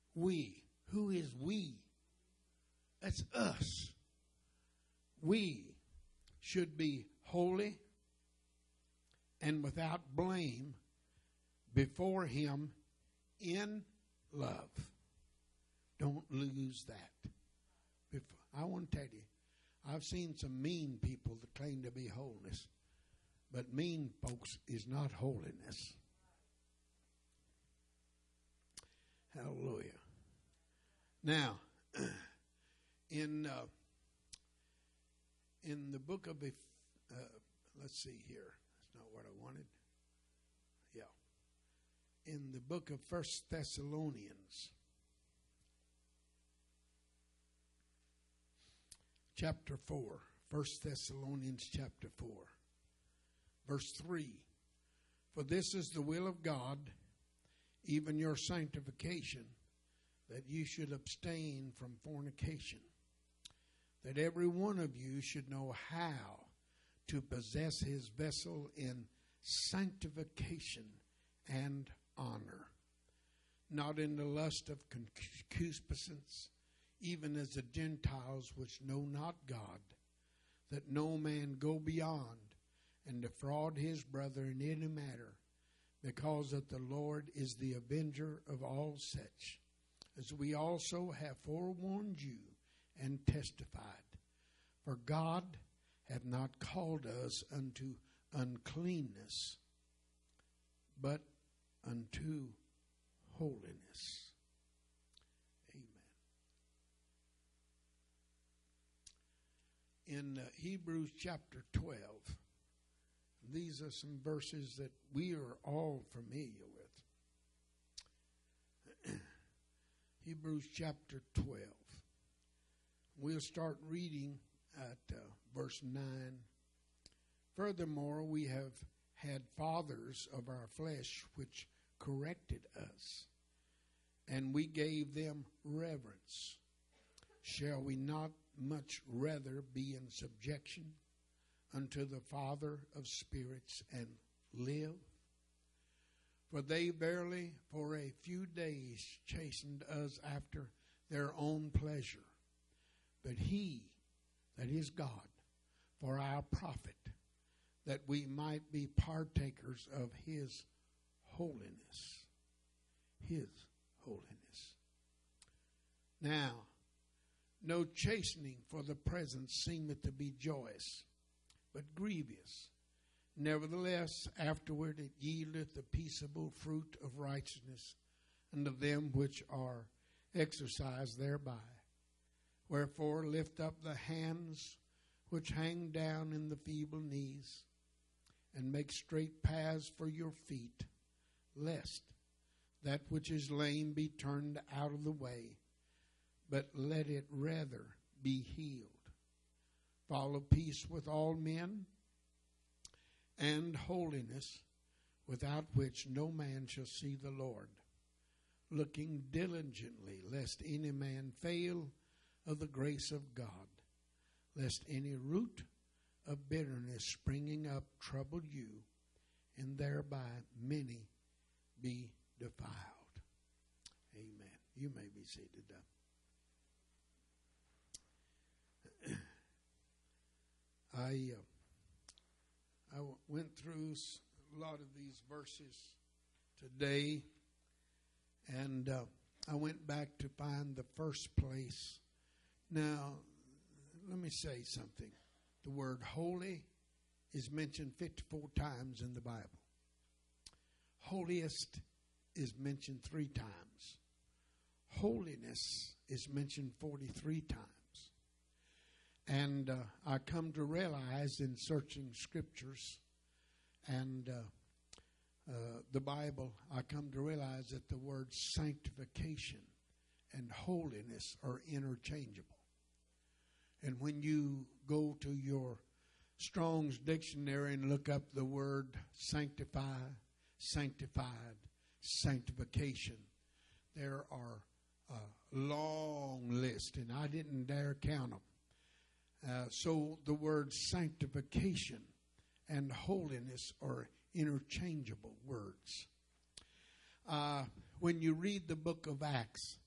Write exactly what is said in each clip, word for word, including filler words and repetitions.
We. Who is we? That's us. We should be holy and without blame before Him in love. Don't lose that. Before, I want to tell you, I've seen some mean people that claim to be holiness, but mean, folks, is not holiness. Hallelujah. Now, in uh, in the book of, uh, let's see here. That's not what I wanted. Yeah. In the book of First Thessalonians, chapter four. First Thessalonians chapter four, verse three. For this is the will of God, even your sanctification, that you should abstain from fornication, that every one of you should know how to possess his vessel in sanctification and honor, not in the lust of concupiscence, even as the Gentiles which know not God, that no man go beyond and defraud his brother in any matter, because that the Lord is the avenger of all such, as we also have forewarned you and testified. For God hath not called us unto uncleanness, but unto holiness. Amen. In uh, Hebrews chapter twelve, these are some verses that we are all familiar with. Hebrews chapter twelve. We'll start reading at uh, verse nine. Furthermore, we have had fathers of our flesh which corrected us, and we gave them reverence. Shall we not much rather be in subjection unto the Father of spirits and live? For they verily for a few days chastened us after their own pleasure, but He, that is God, for our profit, that we might be partakers of His holiness. His holiness. Now, no chastening for the present seemeth to be joyous, but grievous. Nevertheless, afterward it yieldeth the peaceable fruit of righteousness unto them which are exercised thereby. Wherefore lift up the hands which hang down in the feeble knees, and make straight paths for your feet, lest that which is lame be turned out of the way, but let it rather be healed. Follow peace with all men, and holiness, without which no man shall see the Lord, looking diligently, lest any man fail of the grace of God, lest any root of bitterness springing up trouble you, and thereby many be defiled. Amen. You may be seated now. I uh, I went through a lot of these verses today, and uh, I went back to find the first place. Now, let me say something. The word holy is mentioned fifty-four times in the Bible. Holiest is mentioned three times. Holiness is mentioned forty-three times. And uh, I come to realize in searching scriptures and uh, uh, the Bible, I come to realize that the words sanctification and holiness are interchangeable. And when you go to your Strong's dictionary and look up the word sanctify, sanctified, sanctification, there are a long list, and I didn't dare count them. Uh, so the words sanctification and holiness are interchangeable words. Uh, when you read the book of Acts,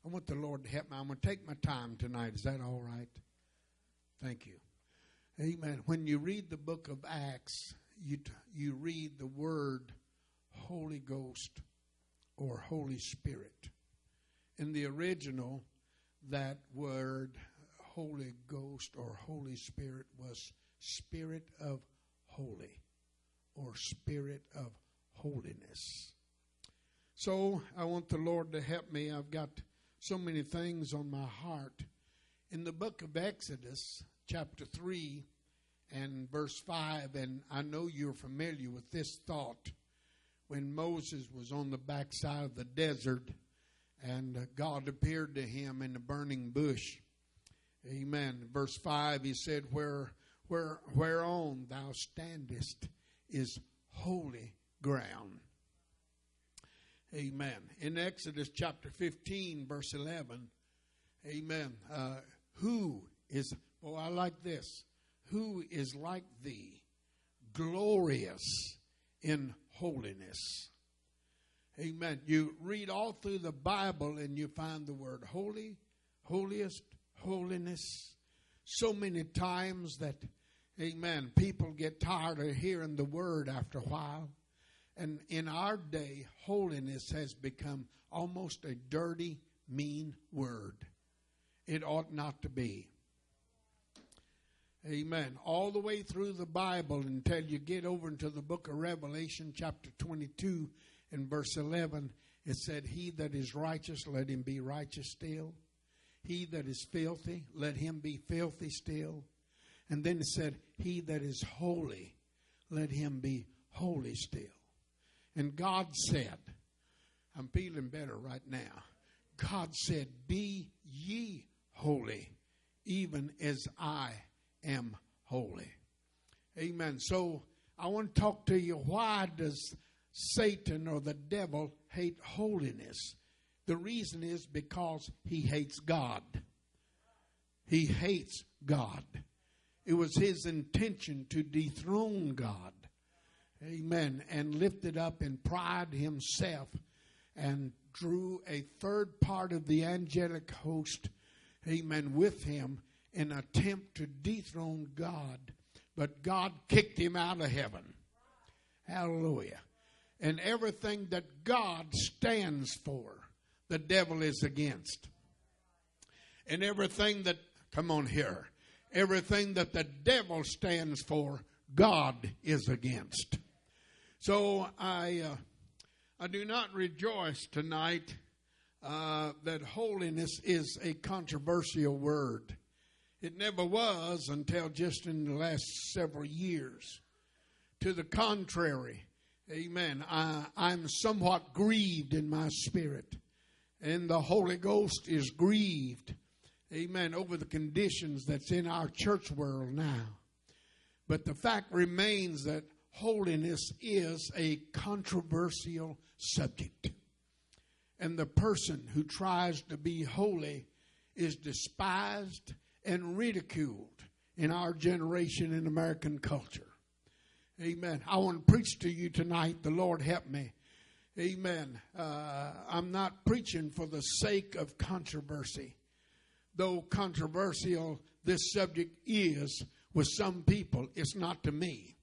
I want the Lord to help me. I'm going to take my time tonight. Is that all right? Thank you. Amen. When you read the book of Acts, you you read the word Holy Ghost or Holy Spirit. In the original, that word Holy Ghost or Holy Spirit was Spirit of Holy or Spirit of Holiness. So I want the Lord to help me. I've got so many things on my heart. In the book of Exodus, chapter three and verse five, and I know you're familiar with this thought, when Moses was on the backside of the desert and God appeared to him in the burning bush. Amen. Verse five, he said, Where, where, whereon thou standest is holy ground. Amen. In Exodus chapter fifteen, verse eleven, amen. Uh, who is, oh, I like this. Who is like thee, glorious in holiness? Amen. You read all through the Bible and you find the word holy, holiest, holiness. So many times that, amen, people get tired of hearing the word after a while. And in our day, holiness has become almost a dirty, mean word. It ought not to be. Amen. All the way through the Bible until you get over into the book of Revelation, chapter twenty-two and verse eleven, it said, He that is righteous, let him be righteous still. He that is filthy, let him be filthy still. And then it said, He that is holy, let him be holy still. And God said, I'm feeling better right now. God said, Be ye holy, even as I am holy. Amen. So I want to talk to you. Why does Satan or the devil hate holiness? The reason is because he hates God. He hates God. It was his intention to dethrone God. Amen. And lifted up in pride himself and drew a third part of the angelic host, amen, with him in an attempt to dethrone God. But God kicked him out of heaven. Hallelujah. And everything that God stands for, the devil is against. And everything that, come on here, everything that the devil stands for, God is against. So I uh, I do not rejoice tonight uh, that holiness is a controversial word. It never was until just in the last several years. To the contrary, amen, I, I'm somewhat grieved in my spirit. And the Holy Ghost is grieved, amen, over the conditions that's in our church world now. But the fact remains that holiness is a controversial subject. And the person who tries to be holy is despised and ridiculed in our generation in American culture. Amen. I want to preach to you tonight. The Lord help me. Amen. Uh, I'm not preaching for the sake of controversy. Though controversial this subject is with some people, it's not to me.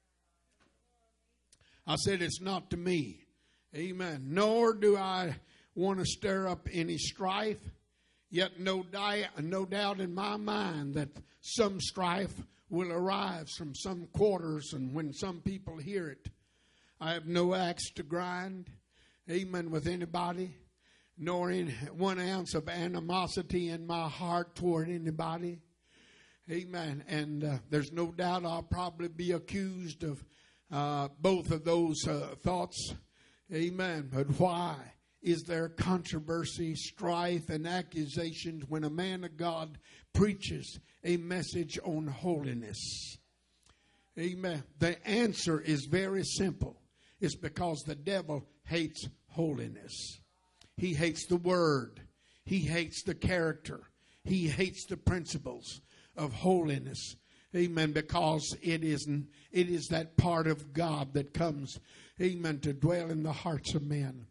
I said it's not to me. Amen. Nor do I want to stir up any strife. Yet no, di- no doubt in my mind that some strife will arise from some quarters, and when some people hear it, I have no axe to grind, amen, with anybody, nor in one ounce of animosity in my heart toward anybody, amen. And uh, there's no doubt I'll probably be accused of uh, both of those uh, thoughts, amen. But why is there controversy, strife, and accusations when a man of God preaches a message on holiness? Amen. The answer is very simple. It's because the devil hates holiness. He hates the word. He hates the character. He hates the principles of holiness. Amen. Because it isn't, it is that part of God that comes, amen, to dwell in the hearts of men.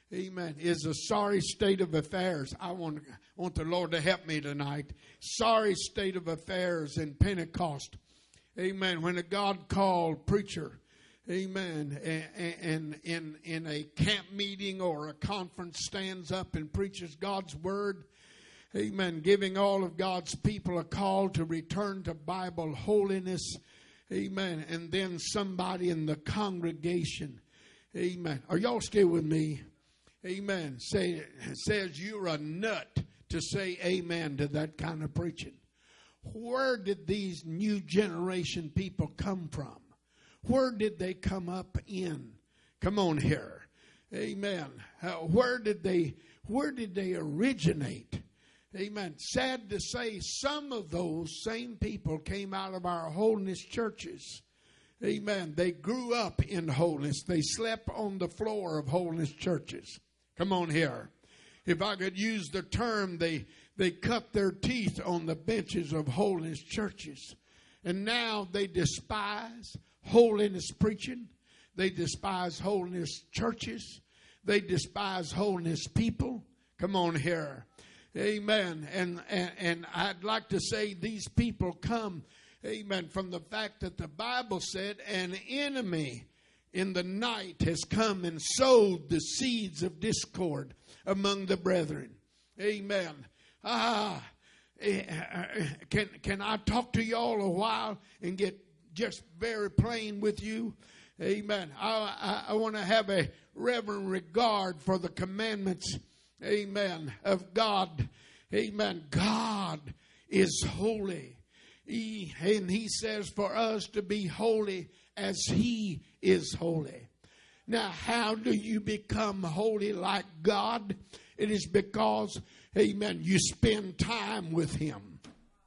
amen, is a sorry state of affairs. I want, want the Lord to help me tonight. Sorry state of affairs in Pentecost. Amen. When a God-called preacher, amen, and, and in, in a camp meeting or a conference stands up and preaches God's word, amen, giving all of God's people a call to return to Bible holiness, amen, and then somebody in the congregation, amen. Are y'all still with me? Amen. Say, says you're a nut to say amen to that kind of preaching. Where did these new generation people come from? Where did they come up in? Come on here. Amen. Uh, where did they, where did they originate? Amen. Sad to say, some of those same people came out of our holiness churches. Amen. They grew up in holiness. They slept on the floor of holiness churches. Come on here. If I could use the term, they, they cut their teeth on the benches of holiness churches. And now they despise holiness preaching. They despise holiness churches. They despise holiness people. Come on here. Amen. And, and, and I'd like to say these people come, amen, from the fact that the Bible said an enemy in the night has come and sowed the seeds of discord among the brethren. Amen. Ah, can, can I talk to y'all a while and get just very plain with you? Amen. I, I, I want to have a reverent regard for the commandments, amen, of God. Amen. God is holy. He, and he says for us to be holy as he is holy. Now, how do you become holy like God? It is because, amen, you spend time with him.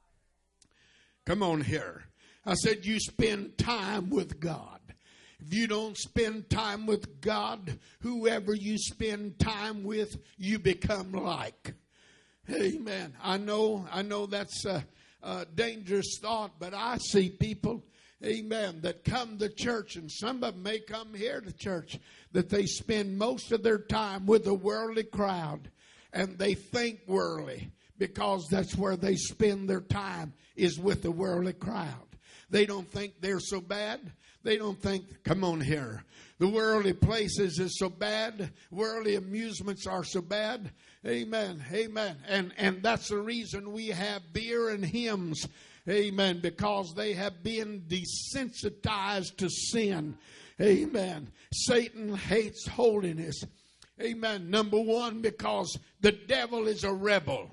Come on here. I said you spend time with God. If you don't spend time with God, whoever you spend time with, you become like. Amen. I know, I know that's a, a dangerous thought, but I see people, amen, that come to church, and some of them may come here to church, that they spend most of their time with a worldly crowd, and they think worldly because that's where they spend their time, is with the worldly crowd. They don't think they're so bad. They don't think, come on here, the worldly places is so bad. Worldly amusements are so bad. Amen. Amen. And, and that's the reason we have beer and hymns. Amen. Because they have been desensitized to sin. Amen. Satan hates holiness. Amen. Number one, because the devil is a rebel.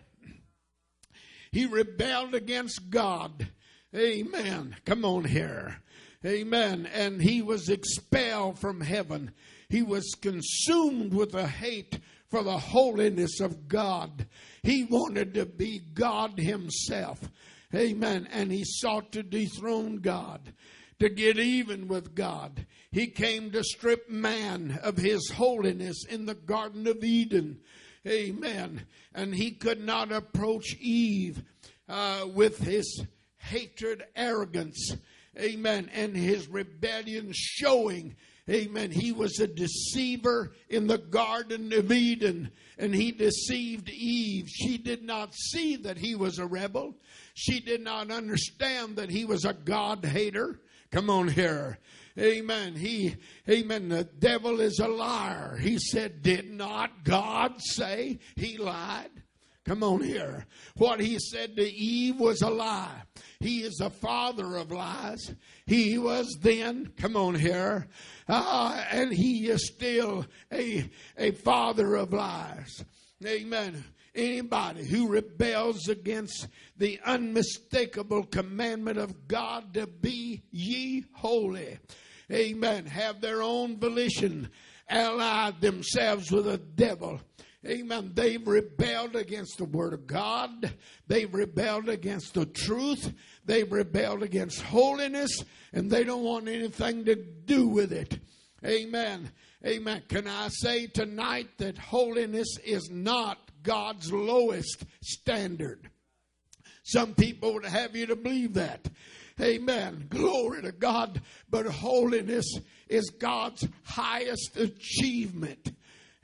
He rebelled against God. Amen. Come on here. Amen. And he was expelled from heaven. He was consumed with a hate for the holiness of God. He wanted to be God himself. Amen. And he sought to dethrone God, to get even with God. He came to strip man of his holiness in the Garden of Eden. Amen. And he could not approach Eve uh, with his hatred, arrogance. Amen. And his rebellion showing. Amen. He was a deceiver in the Garden of Eden. And he deceived Eve. She did not see that he was a rebel. She did not understand that he was a God hater. Come on here. Amen. He, amen. The devil is a liar. He said, did not God say? He lied. Come on here. What he said to Eve was a lie. He is the father of lies. He was then, come on here, uh, and he is still a, a father of lies. Amen. Anybody who rebels against the unmistakable commandment of God to be ye holy, amen, have their own volition, allied themselves with the devil. Amen. They've rebelled against the Word of God. They've rebelled against the truth. They've rebelled against holiness. And they don't want anything to do with it. Amen. Amen. Can I say tonight that holiness is not God's lowest standard? Some people would have you to believe that. Amen. Glory to God. But holiness is God's highest achievement.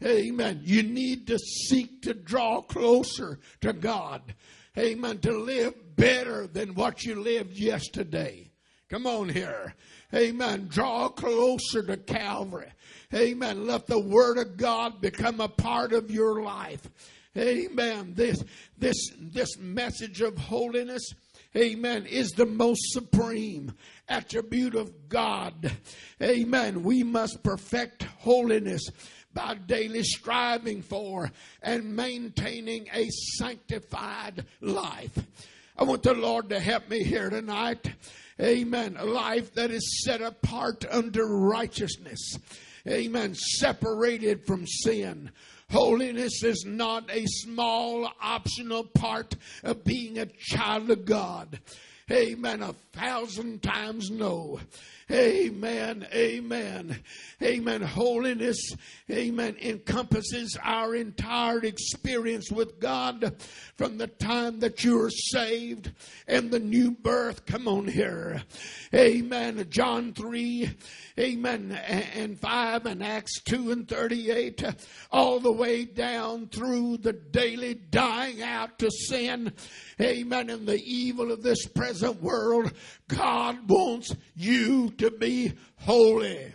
Amen. You need to seek to draw closer to God. Amen. To live better than what you lived yesterday. Come on here. Amen. Draw closer to Calvary. Amen. Let the Word of God become a part of your life. Amen. This, this, this message of holiness, amen, is the most supreme attribute of God. Amen. We must perfect holiness by daily striving for and maintaining a sanctified life. I want the Lord to help me here tonight. Amen. A life that is set apart under righteousness. Amen. Separated from sin. Holiness is not a small optional part of being a child of God. Amen. A thousand times no. Amen. Amen. Amen. Holiness, amen, encompasses our entire experience with God from the time that you are saved and the new birth. Come on here. Amen. John three, amen, and five, and Acts two and thirty-eight, all the way down through the daily dying out to sin. Amen. And the evil of this present world. God wants you to be holy.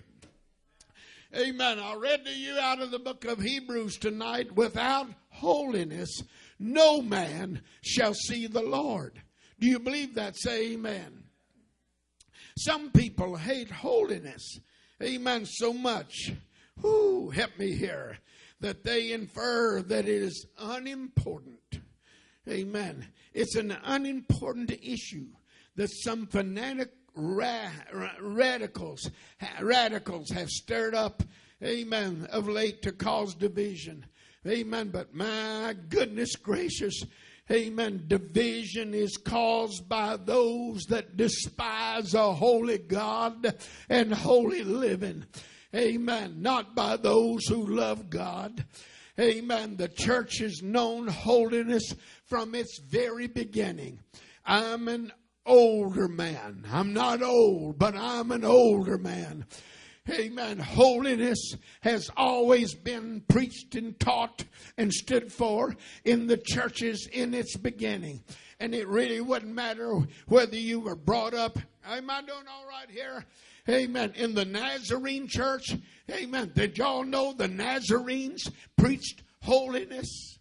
Amen. I read to you out of the book of Hebrews tonight. Without holiness, no man shall see the Lord. Do you believe that? Say amen. Some people hate holiness. Amen. So much. Whoo, help me here. That they infer that it is unimportant. Amen. It's an unimportant issue that some fanatic ra- ra- radicals radicals have stirred up, amen, of late to cause division. Amen. But my goodness gracious, amen, division is caused by those that despise a holy God and holy living. Amen. Not by those who love God. Amen. The church has known holiness from its very beginning. I'm an older man. I'm not old, but I'm an older man. Amen. Holiness has always been preached and taught and stood for in the churches in its beginning. And it really wouldn't matter whether you were brought up. Am I doing all right here? Amen. In the Nazarene church. Amen. Did y'all know the Nazarenes preached holiness?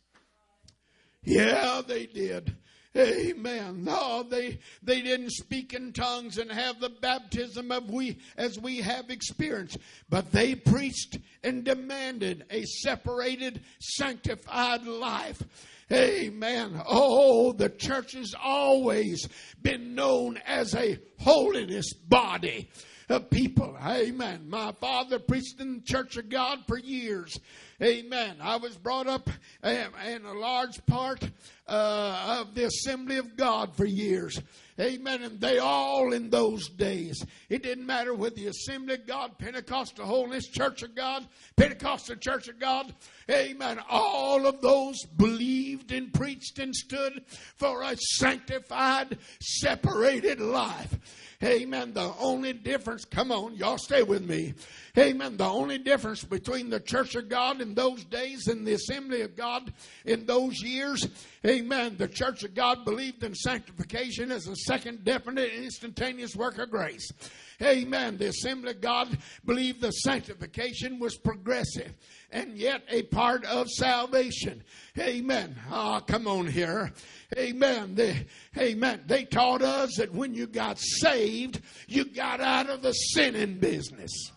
Yeah, they did. Amen. No, they they didn't speak in tongues and have the baptism of we as we have experienced. But they preached and demanded a separated, sanctified life. Amen. Oh, the church has always been known as a holiness body of people. Amen. My father preached in the Church of God for years. Amen. I was brought up in a large part uh, of the Assembly of God for years. Amen. And they all in those days. It didn't matter whether the Assembly of God, Pentecostal Holiness, Church of God, Pentecostal Church of God. Amen. All of those believed and preached and stood for a sanctified, separated life. Amen. The only difference, come on, y'all stay with me. Amen. The only difference between the Church of God in those days and the Assembly of God in those years, amen, the Church of God believed in sanctification as a second definite instantaneous work of grace. Amen. The Assembly of God believed the sanctification was progressive and yet a part of salvation. Amen. Ah, oh, come on here. Amen. They, amen. They taught us that when you got saved, you got out of the sinning business.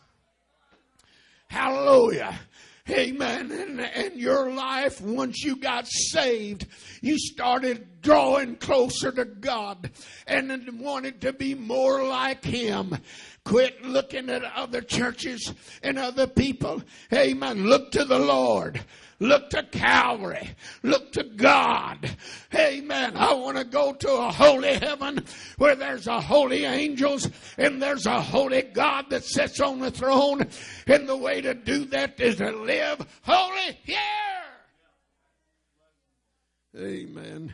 Hallelujah. Amen. And, and your life, once you got saved, you started drawing closer to God and wanted to be more like Him. Quit looking at other churches and other people. Amen. Look to the Lord. Look to Calvary. Look to God. Amen. I want to go to a holy heaven where there's a holy angels and there's a holy God that sits on the throne. And the way to do that is to live holy here. Amen.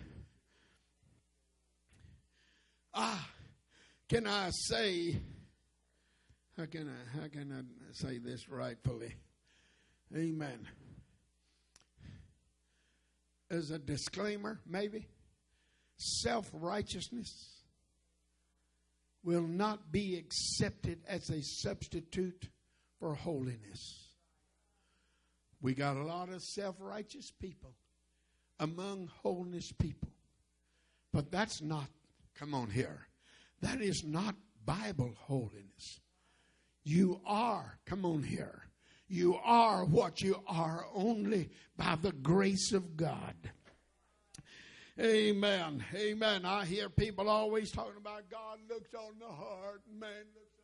Ah, can I say, how can I, how can I say this rightfully? Amen. as a disclaimer, maybe, self-righteousness will not be accepted as a substitute for holiness. We got a lot of self-righteous people among holiness people. But that's not, come on here, that is not Bible holiness. You are, come on here, you are what you are only by the grace of God. Amen. Amen. I hear people always talking about God looks on the heart and man looks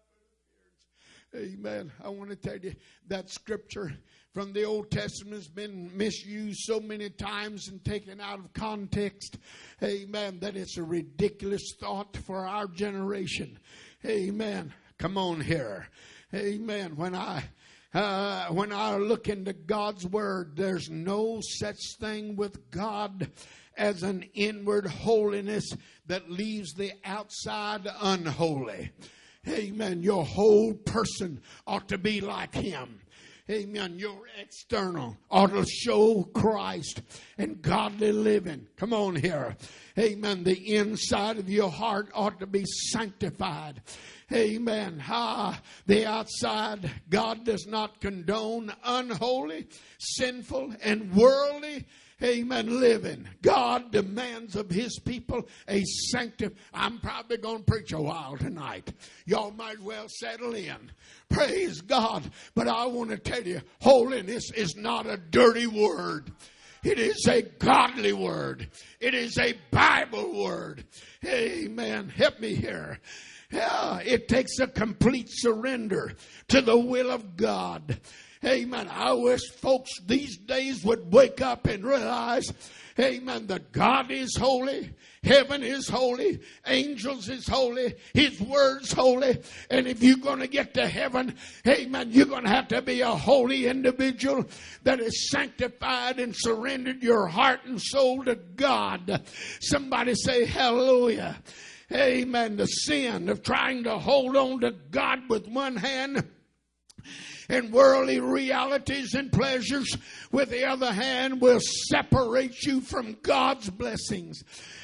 on the outward appearance. Amen. I want to tell you that scripture from the Old Testament has been misused so many times and taken out of context. Amen. That it's a ridiculous thought for our generation. Amen. Come on here. Amen. When I uh, when I look into God's Word, there's no such thing with God as an inward holiness that leaves the outside unholy. Amen. Your whole person ought to be like Him. Amen. Your external ought to show Christ and godly living. Come on here. Amen. The inside of your heart ought to be sanctified. Amen. Ah, the outside, God does not condone unholy, sinful, and worldly, amen, living. God demands of His people a sanctified. I'm probably going to preach a while tonight. Y'all might well settle in. Praise God. But I want to tell you, holiness is not a dirty word. It is a godly word. It is a Bible word. Amen. Help me here. Yeah, it takes a complete surrender to the will of God. Amen. I wish folks these days would wake up and realize, amen, that God is holy, heaven is holy, angels is holy, His word's holy, and if you're going to get to heaven, amen, you're going to have to be a holy individual that is sanctified and surrendered your heart and soul to God. Somebody say hallelujah. Amen. The sin of trying to hold on to God with one hand and worldly realities and pleasures with the other hand will separate you from God's blessings.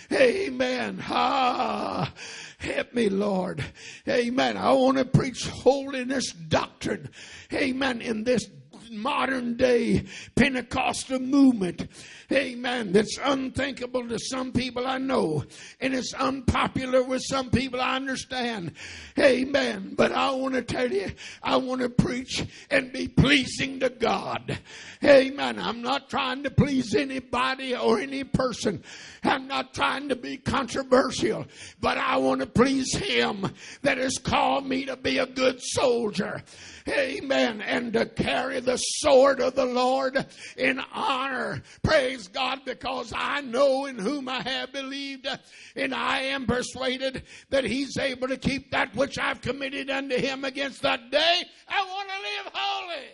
Amen. Ah, help me, Lord. Amen. I want to preach holiness doctrine. Amen. In this modern day Pentecostal movement. Amen. That's unthinkable to some people I know. And it's unpopular with some people I understand. Amen. But I want to tell you, I want to preach and be pleasing to God. Amen. I'm not trying to please anybody or any person. I'm not trying to be controversial. But I want to please Him that has called me to be a good soldier. Amen. And to carry the sword of the Lord in honor. Praise God, because I know in whom I have believed, and I am persuaded that He's able to keep that which I've committed unto Him against that day. I want to live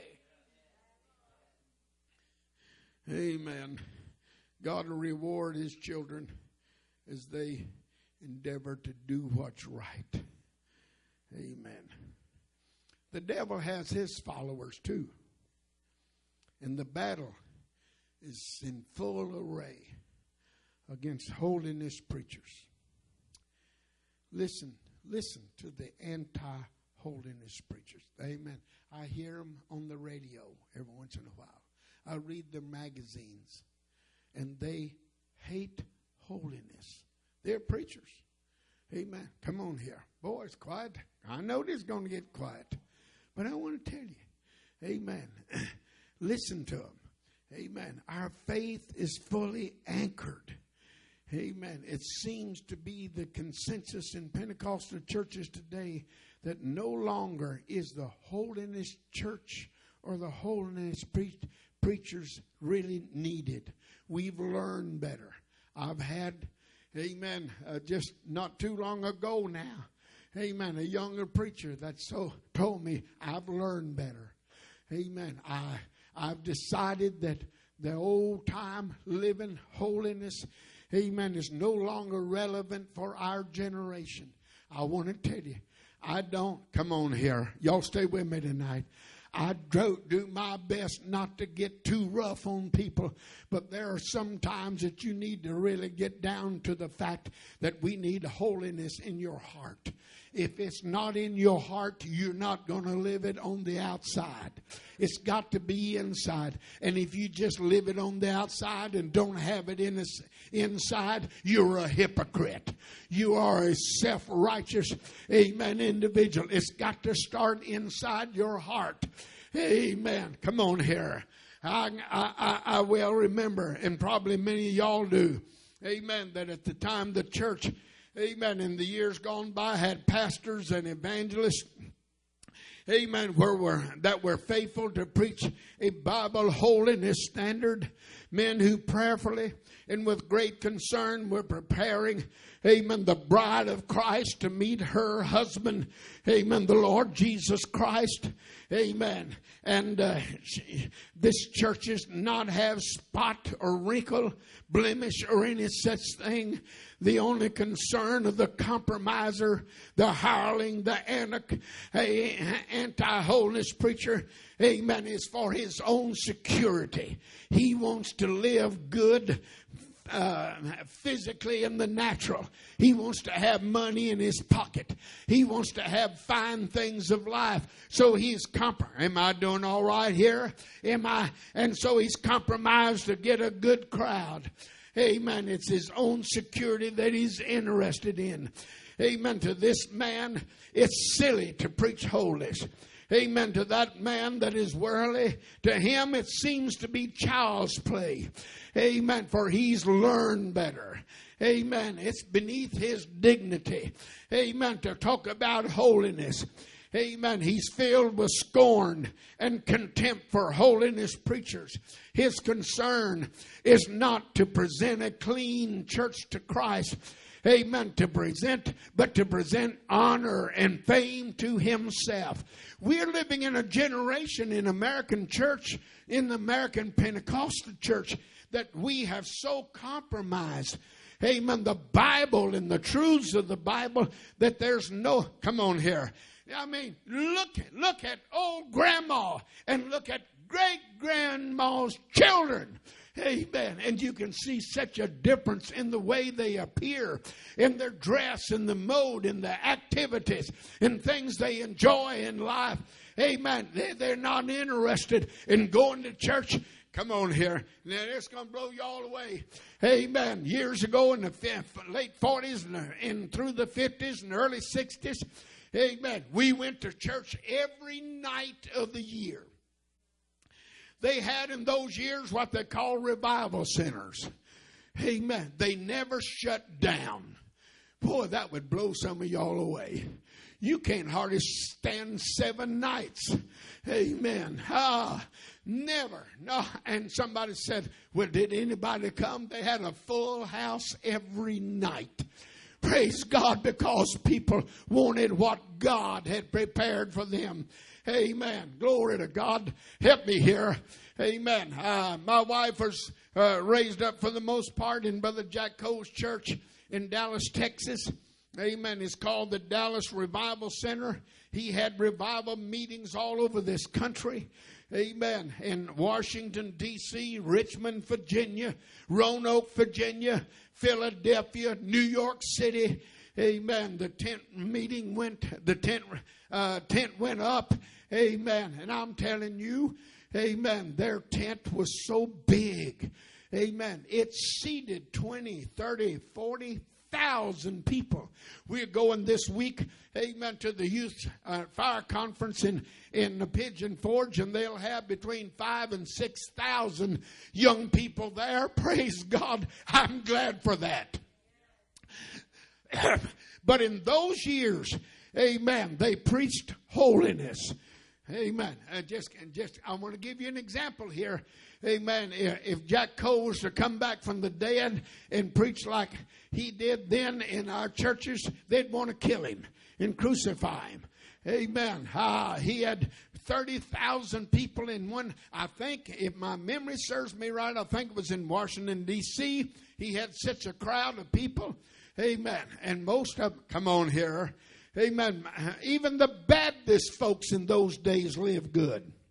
holy. Amen. God will reward His children as they endeavor to do what's right. Amen. The devil has his followers too. And the battle is in full array against holiness preachers. Listen, listen to the anti-holiness preachers. Amen. I hear them on the radio every once in a while. I read their magazines. And they hate holiness. They're preachers. Amen. Come on here. Boys, quiet. I know this is going to get quiet. But I want to tell you, amen, listen to them. Amen. Our faith is fully anchored. Amen. It seems to be the consensus in Pentecostal churches today that no longer is the holiness church or the holiness pre- preachers really needed. We've learned better. I've had, amen, uh, just not too long ago now, amen, a younger preacher that so told me I've learned better. Amen. I, I've decided that the old time living holiness, amen, is no longer relevant for our generation. I want to tell you, I don't, come on here, y'all stay with me tonight. I do, do my best not to get too rough on people, but there are some times that you need to really get down to the fact that we need holiness in your heart. If it's not in your heart, you're not going to live it on the outside. It's got to be inside. And if you just live it on the outside and don't have it in the inside, you're a hypocrite. You are a self-righteous, amen, individual. It's got to start inside your heart. Amen. Come on here. I, I, I well remember, and probably many of y'all do, amen, that at the time the church, amen, in the years gone by, had pastors and evangelists, amen, where were, that were faithful to preach a Bible holiness standard. Men who prayerfully and with great concern were preparing, amen, the bride of Christ to meet her husband, amen, the Lord Jesus Christ, amen. And uh, she, this church does not have spot or wrinkle, blemish or any such thing. The only concern of the compromiser, the hireling, the anti-holiness preacher, amen, is for his own security. He wants to live good uh, physically in the natural. He wants to have money in his pocket. He wants to have fine things of life. So he's comp- Am I doing all right here? Am I? And so he's compromised to get a good crowd. Amen. It's his own security that he's interested in. Amen. To this man, it's silly to preach holiness. Amen. To that man that is worldly, to him it seems to be child's play. Amen. For he's learned better. Amen. It's beneath his dignity. Amen. To talk about holiness. Amen. He's filled with scorn and contempt for holiness preachers. His concern is not to present a clean church to Christ. Amen. To present, but to present honor and fame to himself. We're living in a generation in American church, in the American Pentecostal church, that we have so compromised, amen, the Bible and the truths of the Bible, that there's no, come on here. I mean, look, look at old grandma and look at great-grandma's children. Amen. And you can see such a difference in the way they appear, in their dress, in the mode, in the activities, in things they enjoy in life. Amen. They, they're not interested in going to church. Come on here. Now, it's going to blow you all away. Amen. Years ago in the late forties and, and through the fifties and early sixties, amen, we went to church every night of the year. They had in those years what they call revival centers. Amen. They never shut down. Boy, that would blow some of y'all away. You can't hardly stand seven nights. Amen. Ah, never. No. And somebody said, well, did anybody come? They had a full house every night. Praise God, because people wanted what God had prepared for them. Amen. Glory to God. Help me here. Amen. Uh, my wife was uh, raised up for the most part in Brother Jack Cole's church in Dallas, Texas. Amen. It's called the Dallas Revival Center. He had revival meetings all over this country. Amen. In Washington, D C, Richmond, Virginia, Roanoke, Virginia, Philadelphia, New York City. Amen. The tent meeting went, the tent, uh, tent went up. Amen. And I'm telling you, amen, their tent was so big. Amen. It seated twenty, thirty, forty thousand people. We're going this week, amen, to the youth uh, fire conference in, in the Pigeon Forge, and they'll have between five and six thousand young people there. Praise God. I'm glad for that. But in those years, amen, they preached holiness. Amen. Uh, just, just, I want to give you an example here. Amen. If Jack Cole was to come back from the dead and preach like he did then in our churches, they'd want to kill him and crucify him. Amen. Uh, he had thirty thousand people in one. I think, if my memory serves me right, I think it was in Washington, D C He had such a crowd of people. Amen. And most of them, come on here. Amen. Even the Baptist folks in those days lived good.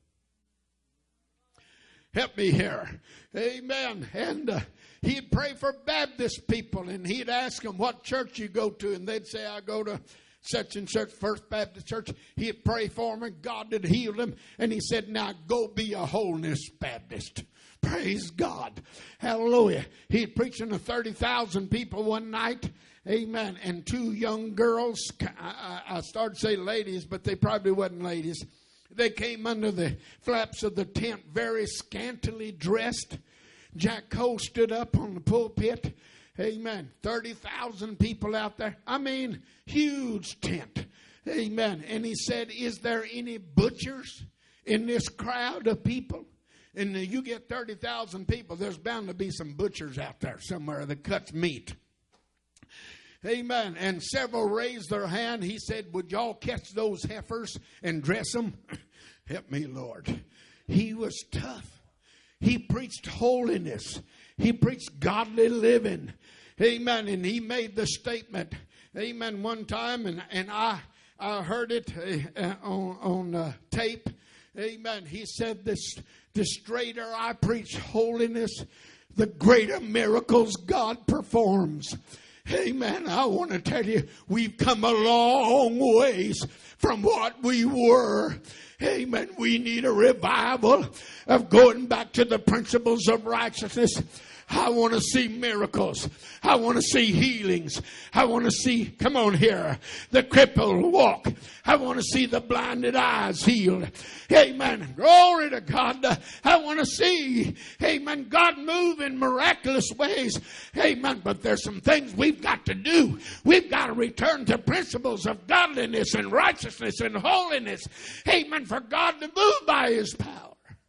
Help me here. Amen. And uh, he'd pray for Baptist people, and he'd ask them what church you go to, and they'd say, I go to such and such First Baptist Church. He'd pray for them, and God had healed them. And he said, now go be a Holiness Baptist. Praise God. Hallelujah. He'd preaching to thirty thousand people one night. Amen. And two young girls, I, I started to say ladies, but they probably wasn't ladies. They came under the flaps of the tent very scantily dressed. Jack Cole stood up on the pulpit. Amen. thirty thousand people out there. I mean, huge tent. Amen. And he said, is there any butchers in this crowd of people? And you get thirty thousand people, there's bound to be some butchers out there somewhere that cuts meat. Amen. And several raised their hand. He said, would y'all catch those heifers and dress them? Help me, Lord. He was tough. He preached holiness. He preached godly living. Amen. And he made the statement, amen, one time, and, and I, I heard it uh, on, on uh, tape. Amen. He said, this, the straighter I preach holiness, the greater miracles God performs. Amen. I want to tell you, we've come a long ways from what we were. Amen. We need a revival of going back to the principles of righteousness. I want to see miracles. I want to see healings. I want to see, come on here, the crippled walk. I want to see the blinded eyes healed. Amen. Glory to God. I want to see, amen, God move in miraculous ways. Amen. But there's some things we've got to do. We've got to return to principles of godliness and righteousness and holiness. Amen. For God to move by His power.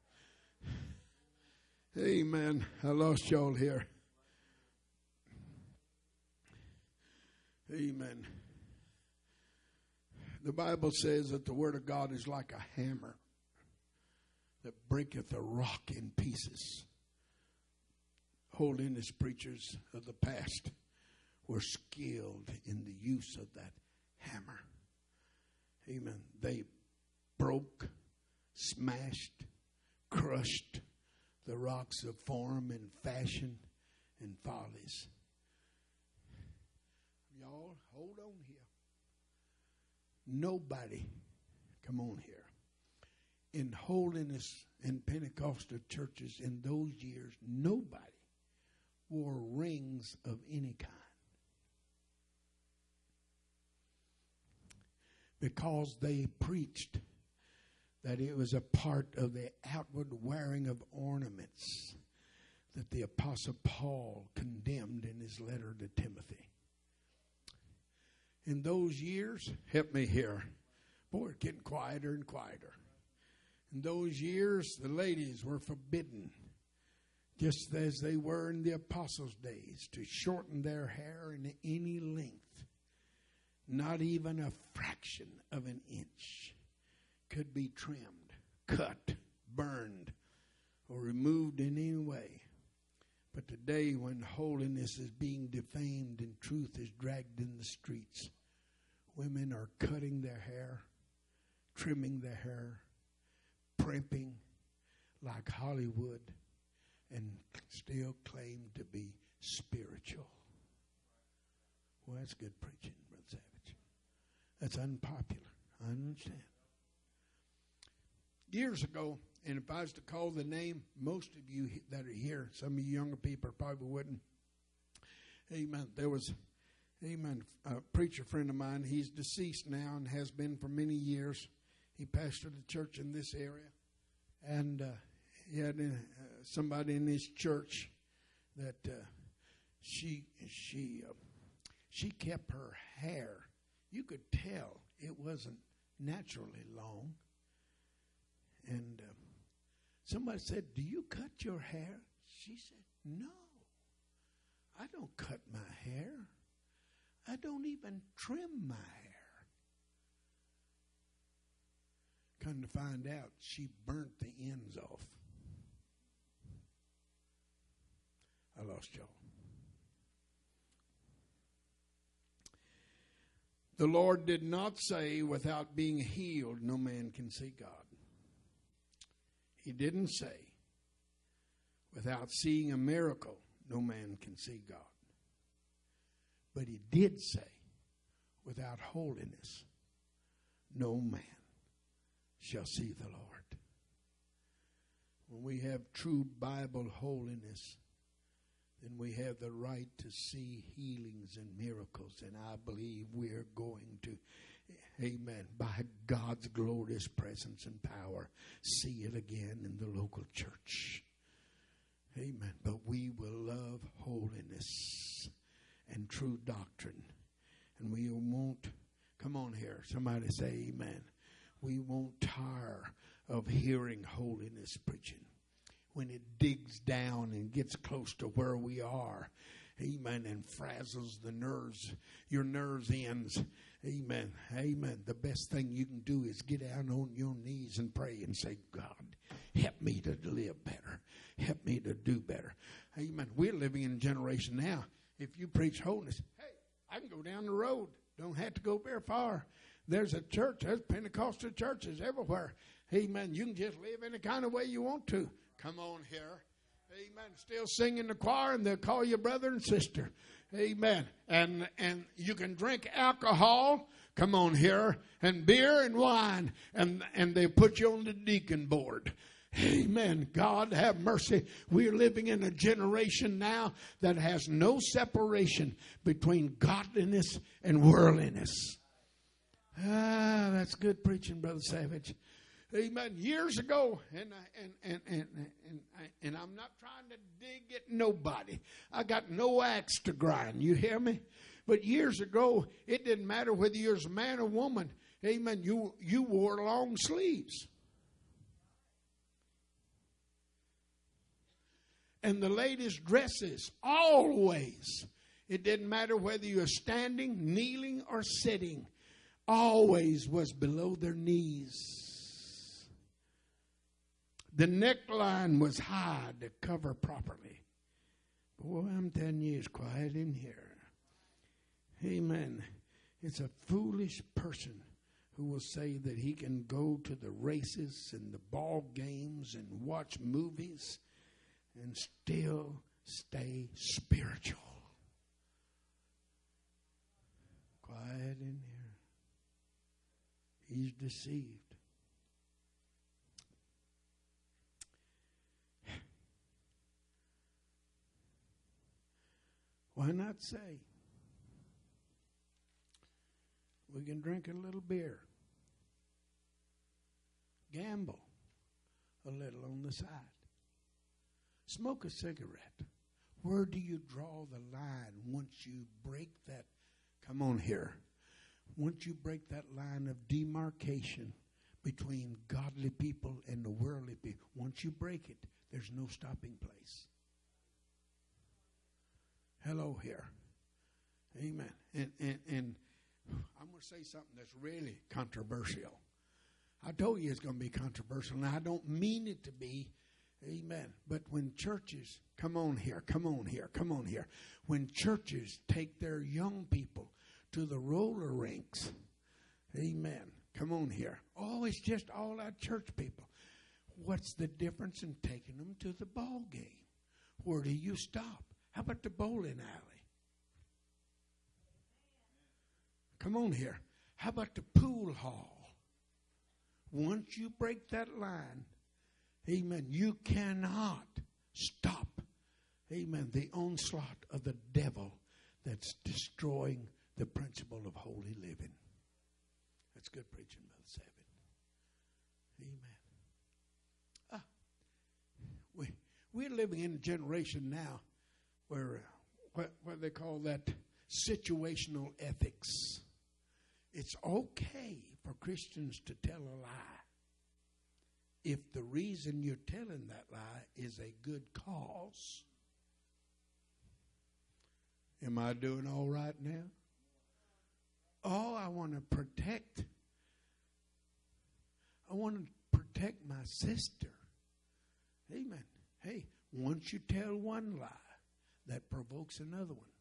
Amen. I lost y'all here. Amen. The Bible says that the Word of God is like a hammer that breaketh a rock in pieces. Holiness preachers of the past were skilled in the use of that hammer. Amen. They broke, smashed, crushed the rocks of form and fashion and follies. Y'all, hold on here. Nobody, come on here, in holiness and Pentecostal churches in those years, nobody wore rings of any kind. Because they preached that it was a part of the outward wearing of ornaments that the Apostle Paul condemned in his letter to Timothy. In those years, help me here. Boy, it's getting quieter and quieter. In those years, the ladies were forbidden, just as they were in the apostles' days, to shorten their hair in any length. Not even a fraction of an inch could be trimmed, cut, burned, or removed in any way. But today, when holiness is being defamed and truth is dragged in the streets, women are cutting their hair, trimming their hair, primping like Hollywood, and still claim to be spiritual. Well, that's good preaching, Brother Savage. That's unpopular. I understand. Years ago, and if I was to call the name, most of you that are here, some of you younger people probably wouldn't. Amen. There was, amen, a preacher friend of mine. He's deceased now and has been for many years. He pastored a church in this area. And uh, he had uh, somebody in his church that uh, she she uh, she kept her hair. You could tell it wasn't naturally long. And uh, somebody said, "Do you cut your hair?" She said, "No, I don't cut my hair. I don't even trim my hair." Come to find out, she burnt the ends off. I lost y'all. The Lord did not say, without being healed, no man can see God. He didn't say, Without seeing a miracle, no man can see God. But he did say, without holiness, no man shall see the Lord. When we have true Bible holiness, then we have the right to see healings and miracles. And I believe we're going to, amen, by God's glorious presence and power, see it again in the local church. Amen. But we will love holiness and true doctrine. And we won't, come on here, somebody say amen. We won't tire of hearing holiness preaching. When it digs down and gets close to where we are, amen, and frazzles the nerves, your nerves ends, amen, amen. The best thing you can do is get down on your knees and pray and say, God, help me to live better. Help me to do better. Amen. We're living in a generation now. If you preach holiness, hey, I can go down the road. Don't have to go very far. There's a church. There's Pentecostal churches everywhere. Amen. You can just live any kind of way you want to. Come on here. Amen. Still sing in the choir, and they'll call you brother and sister. Amen. And and you can drink alcohol. Come on here. And beer and wine. And, and they put you on the deacon board. Amen. God have mercy. We're living in a generation now that has no separation between godliness and worldliness. Ah, that's good preaching, Brother Savage. Amen. Years ago, and and and and and, and I'm not trying to dig at nobody. I got no axe to grind. You hear me? But years ago, it didn't matter whether you was a man or woman. Amen. You you wore long sleeves. And the ladies' dresses, always, it didn't matter whether you were standing, kneeling, or sitting, always was below their knees. The neckline was high to cover properly. Boy, I'm telling you, it's quiet in here. Amen. It's a foolish person who will say that he can go to the races and the ball games and watch movies and still stay spiritual. Quiet in here. He's deceived. Why not say, we can drink a little beer, gamble a little on the side, smoke a cigarette. Where do you draw the line once you break that? Come on here. Once you break that line of demarcation between godly people and the worldly people, once you break it, there's no stopping place. Hello here. Amen. And, and, and I'm going to say something that's really controversial. I told you it's going to be controversial, and I don't mean it to be. Amen. But when churches, come on here, come on here, come on here. When churches take their young people to the roller rinks, amen, come on here. Oh, it's just all our church people. What's the difference in taking them to the ball game? Where do you stop? How about the bowling alley? Come on here. How about the pool hall? Once you break that line, amen, you cannot stop, amen, the onslaught of the devil that's destroying the principle of holy living. That's good preaching, Brother Savage. Amen. Ah, we, we're living in a generation now where uh, what, what they call that situational ethics. It's okay for Christians to tell a lie if the reason you're telling that lie is a good cause. Am I doing all right now? Oh, I want to protect. I want to protect my sister. Amen. Hey, once you tell one lie, that provokes another one.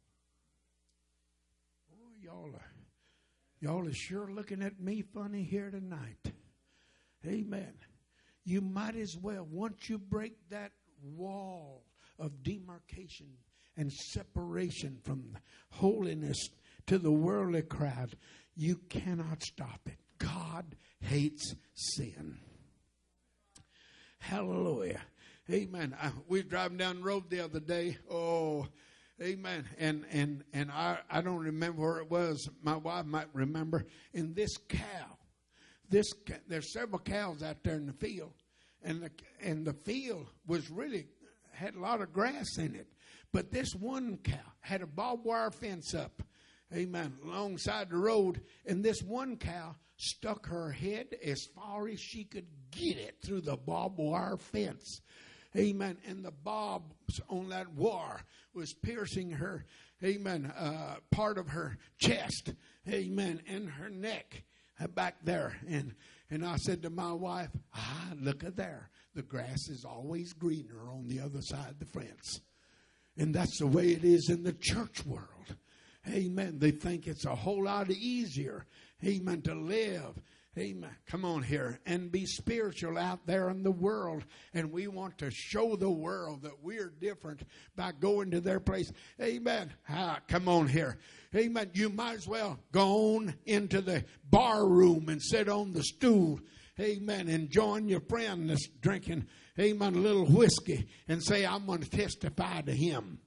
Oh, y'all are, y'all are sure looking at me funny here tonight. Amen. You might as well, once you break that wall of demarcation and separation from holiness to the worldly crowd. You cannot stop it. God hates sin. Hallelujah. Amen. I, we were driving down the road the other day. Oh, amen. And and and I, I don't remember where it was. My wife might remember. In this cow, this there's several cows out there in the field, and the and the field was really had a lot of grass in it. But this one cow had a barbed wire fence up, amen, alongside the road. And this one cow stuck her head as far as she could get it through the barbed wire fence. Amen. And the barbs on that wire was piercing her, amen, uh, part of her chest, amen, and her neck uh, back there. And, and I said to my wife, ah, look at there. The grass is always greener on the other side of the fence. And that's the way it is in the church world. Amen. They think it's a whole lot easier, amen, to live, amen, come on here, and be spiritual out there in the world. And we want to show the world that we're different by going to their place. Amen. Ah, come on here. Amen. You might as well go on into the bar room and sit on the stool, amen, and join your friend that's drinking, amen, a little whiskey and say, I'm going to testify to him.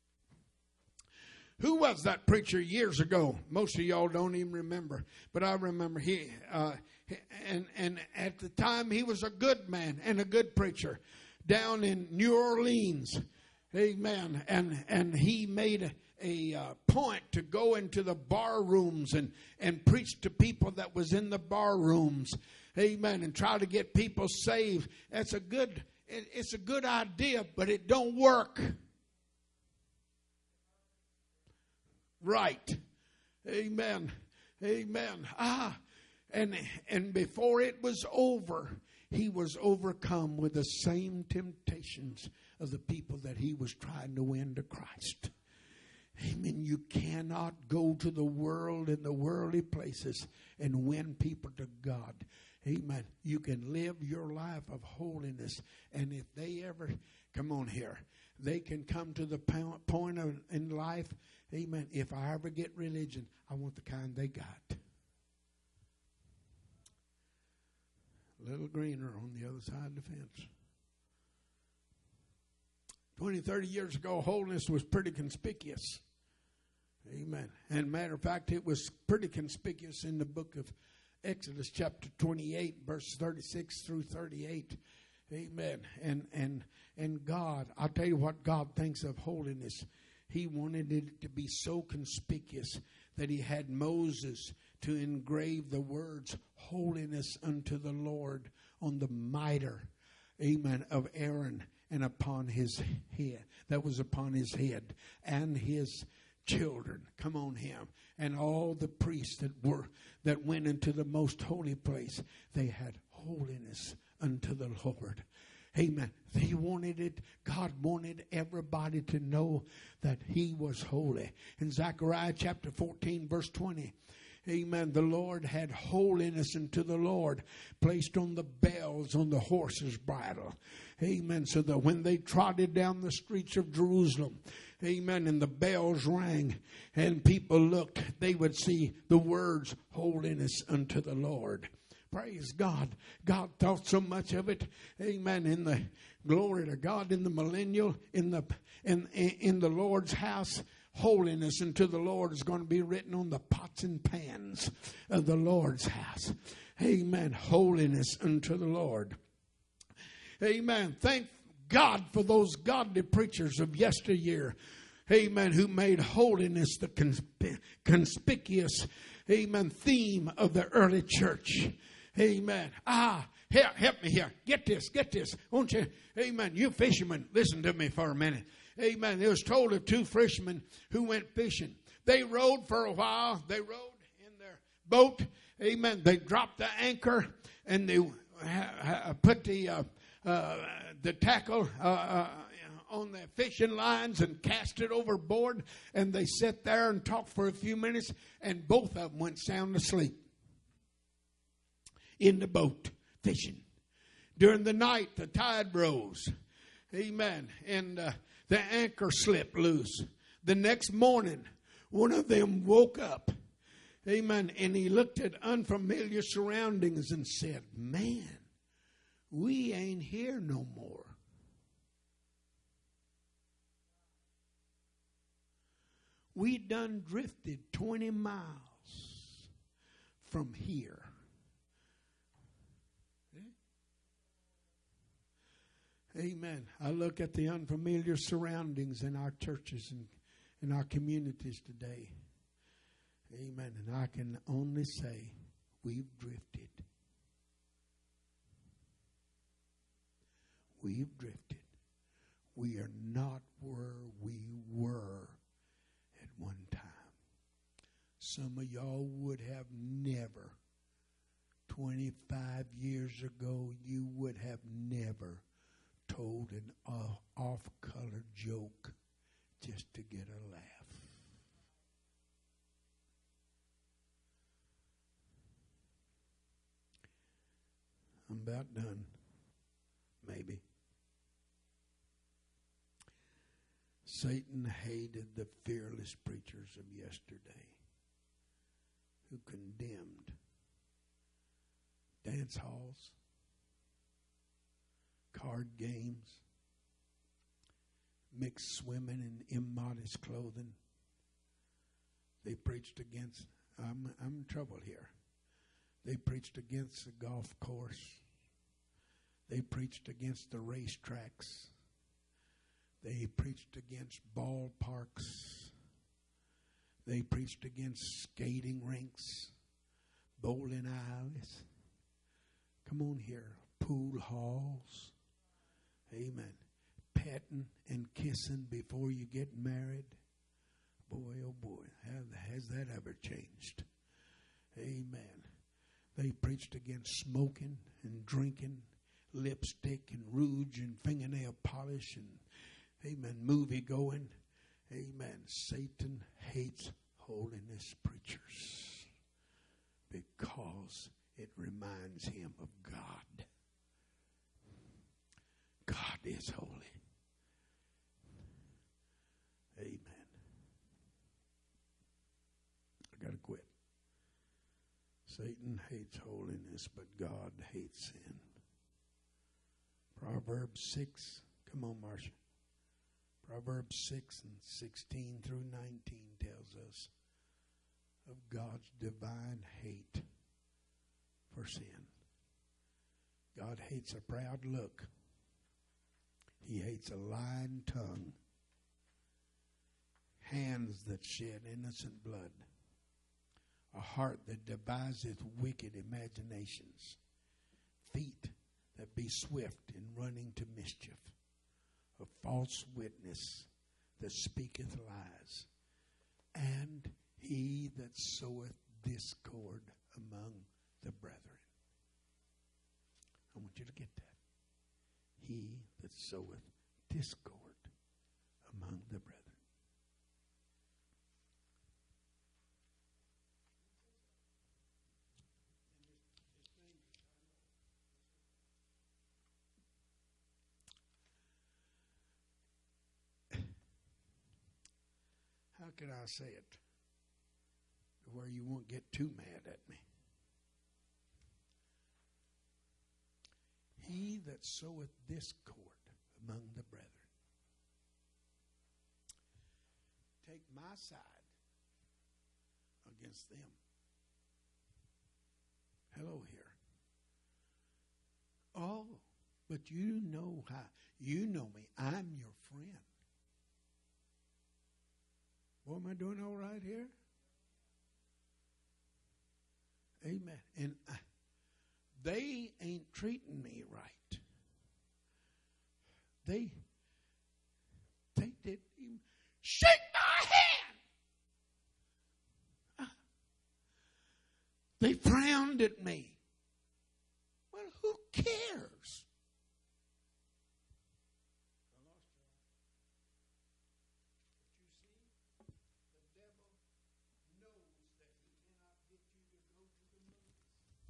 Who was that preacher years ago? Most of y'all don't even remember, but I remember he. Uh, and and at the time he was a good man and a good preacher down in New Orleans, amen. And and he made a, a uh, point to go into the bar rooms and and preach to people that was in the bar rooms, amen, and try to get people saved. That's a good. It, it's a good idea, but it don't work. Right. Amen. Amen. Ah, and and before it was over, he was overcome with the same temptations of the people that he was trying to win to Christ. Amen. You cannot go to the world and the worldly places and win people to God. Amen. You can live your life of holiness, and if they ever come on here, they can come to the point of, in life. Amen. If I ever get religion, I want the kind they got. A little greener on the other side of the fence. twenty, thirty years ago, holiness was pretty conspicuous. Amen. And matter of fact, it was pretty conspicuous in the book of Exodus chapter twenty-eight, verse thirty-six through thirty-eight. Amen. And and and God, I'll tell you what God thinks of holiness. He wanted it to be so conspicuous that he had Moses to engrave the words holiness unto the Lord on the mitre, amen, of Aaron and upon his head. That was upon his head and his children. Come on him. And all the priests that were that went into the most holy place, they had holiness unto the Lord. Amen. He wanted it. God wanted everybody to know that he was holy. In Zechariah chapter fourteen, verse twenty, amen, the Lord had holiness unto the Lord placed on the bells on the horse's bridle. Amen. So that when they trotted down the streets of Jerusalem, amen, and the bells rang and people looked, they would see the words holiness unto the Lord. Praise God. God thought so much of it. Amen. In the glory to God, in the millennial, in the in, in the Lord's house, holiness unto the Lord is going to be written on the pots and pans of the Lord's house. Amen. Holiness unto the Lord. Amen. Thank God for those godly preachers of yesteryear. Amen. Who made holiness the consp- conspicuous, amen, theme of the early church. Amen. Ah, here, help me here. Get this, get this. Won't you? Amen. You fishermen, listen to me for a minute. Amen. It was told of two fishermen who went fishing. They rowed for a while. They rowed in their boat. Amen. They dropped the anchor and they uh, put the uh, uh, the tackle uh, uh, on the fishing lines and cast it overboard. And they sat there and talked for a few minutes, and both of them went sound asleep in the boat fishing. During the night, the tide rose. Amen. And uh, the anchor slipped loose. The next morning, one of them woke up. Amen. And he looked at unfamiliar surroundings and said, man, we ain't here no more. We done drifted twenty miles from here. Amen. I look at the unfamiliar surroundings in our churches and in our communities today. Amen. And I can only say we've drifted. We've drifted. We are not where we were at one time. Some of y'all would have never, twenty-five years ago, you would have never told an off-color joke just to get a laugh. I'm about done. Maybe. Satan hated the fearless preachers of yesterday who condemned dance halls, card games, mixed swimming in immodest clothing. They preached against, I'm, I'm in trouble here. They preached against the golf course. They preached against the racetracks. They preached against ballparks. They preached against skating rinks, bowling alleys. Come on here, pool halls. Amen. Petting and kissing before you get married. Boy, oh boy, has that ever changed? Amen. They preached against smoking and drinking, lipstick and rouge and fingernail polish and, amen, movie going. Amen. Satan hates holiness preachers because it reminds him of God. God is holy. Amen. I got to quit. Satan hates holiness, but God hates sin. Proverbs six. Come on, Marcia. Proverbs six and sixteen through nineteen tells us of God's divine hate for sin. God hates a proud look. He hates a lying tongue, hands that shed innocent blood, a heart that deviseth wicked imaginations, feet that be swift in running to mischief, a false witness that speaketh lies, and he that soweth discord among the brethren. I want you to get that. He that soweth discord among the brethren. How can I say it where you won't get too mad at me? He that soweth discord among the brethren. Take my side against them. Hello here. Oh, but you know how. You know me. I'm your friend. Well, am I doing all right here? Amen. And I, they ain't treating me right. They, they didn't even shake my hand. They frowned at me. Well, who cares?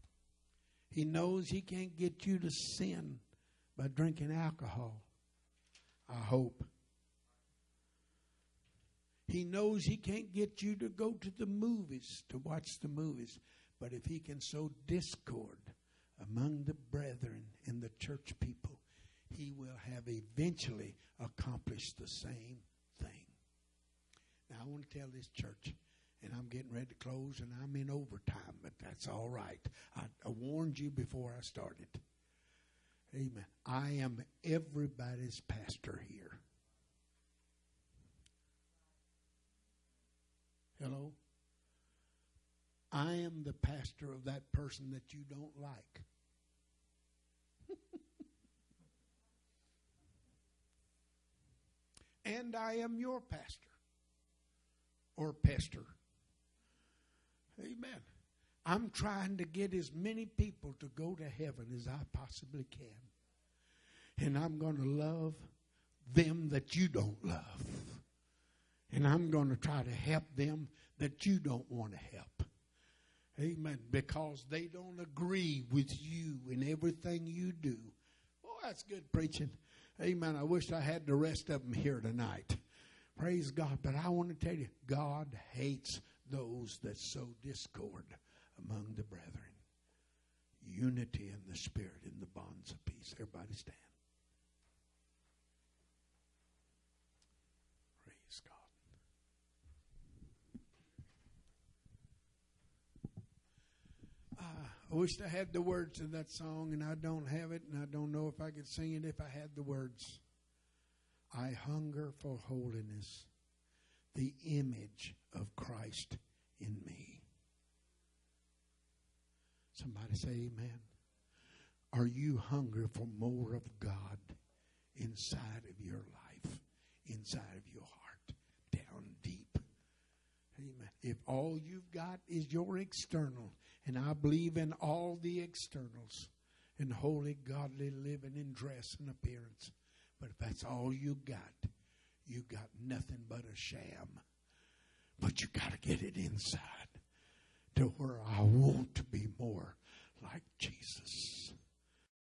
He knows he can't get you to sin by drinking alcohol. I hope. He knows he can't get you to go to the movies, to watch the movies. But if he can sow discord among the brethren and the church people, he will have eventually accomplished the same thing. Now, I want to tell this church, and I'm getting ready to close, and I'm in overtime, but that's all right. I, I warned you before I started. Amen. I am everybody's pastor here. Hello? I am the pastor of that person that you don't like. And I am your pastor or pester. Amen. I'm trying to get as many people to go to heaven as I possibly can. And I'm going to love them that you don't love. And I'm going to try to help them that you don't want to help. Amen. Because they don't agree with you in everything you do. Oh, that's good preaching. Amen. I wish I had the rest of them here tonight. Praise God. But I want to tell you, God hates those that sow discord among the brethren. Unity in the Spirit, in the bonds of peace. Everybody stand. Praise God. I wish I had the words of that song, and I don't have it, and I don't know if I could sing it if I had the words. I hunger for holiness, the image of Christ in me. Somebody say amen. Are you hungry for more of God inside of your life, inside of your heart, down deep? Amen. If all you've got is your external, and I believe in all the externals, in holy, godly living and dress and appearance, but if that's all you got, you got nothing but a sham. But you got to get it inside to where I want to be more